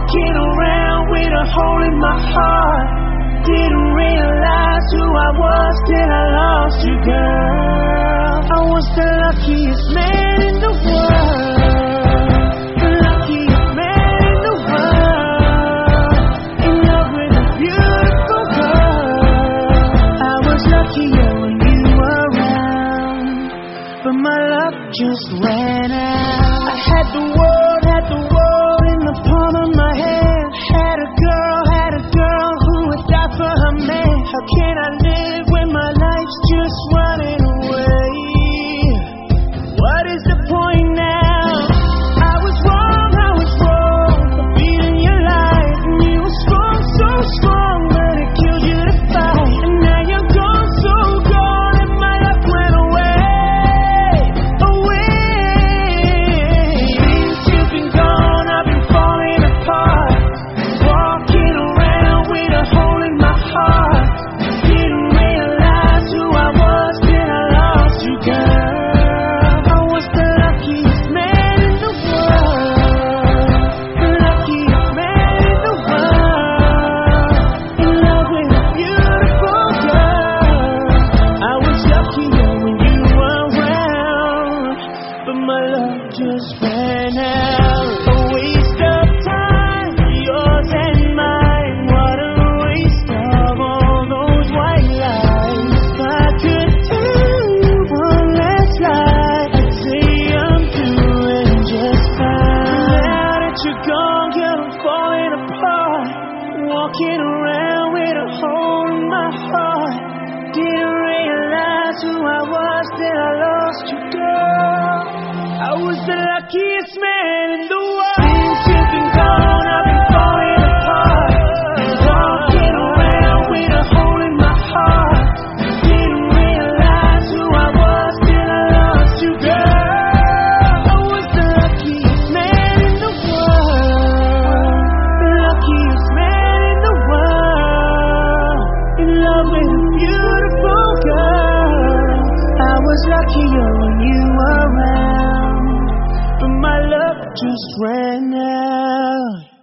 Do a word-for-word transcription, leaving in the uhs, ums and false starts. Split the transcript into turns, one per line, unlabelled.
Walking around with a hole in my heart. Didn't realize who I was till I lost you, girl. I was the luckiest man in the world. The luckiest man in the world. In love with a beautiful girl. I was luckier when you were around, but my luck just ran out. I had the world, had the world in the palm of my hand. Had a girl, had a girl who would die for her man. How can I live when my life's just running away? What is the point now? I was wrong, I was wrong for being your life. And you were strong, so strong, but it killed you to fight. And now you're gone, so gone, and my luck went away, away. Since you've been gone, I've been falling apart. Walking around with a hole in my heart. Didn't realize who I was till I lost you, girl. I was the luckiest man in the world. The luckiest man in the world. In love with a beautiful girl. I was luckier when you were around, but my love just ran out. A waste of time, yours and mine. What a waste of all those white lies. If I could tell you one last lie, I'd say I'm doing just fine. Now that you're gone, girl, I'm falling apart. Walking around with a hole in my heart. Didn't realize who I was till I lost you, girl. I was the luckiest man in the world. Since you've been gone, I've been falling apart. Walking around with a hole in my heart. Didn't realize who I was till I lost you, girl. I was the luckiest man in the world. The luckiest man in the world. In love with a beautiful girl. I was luckier when you were around, but my luck just ran out.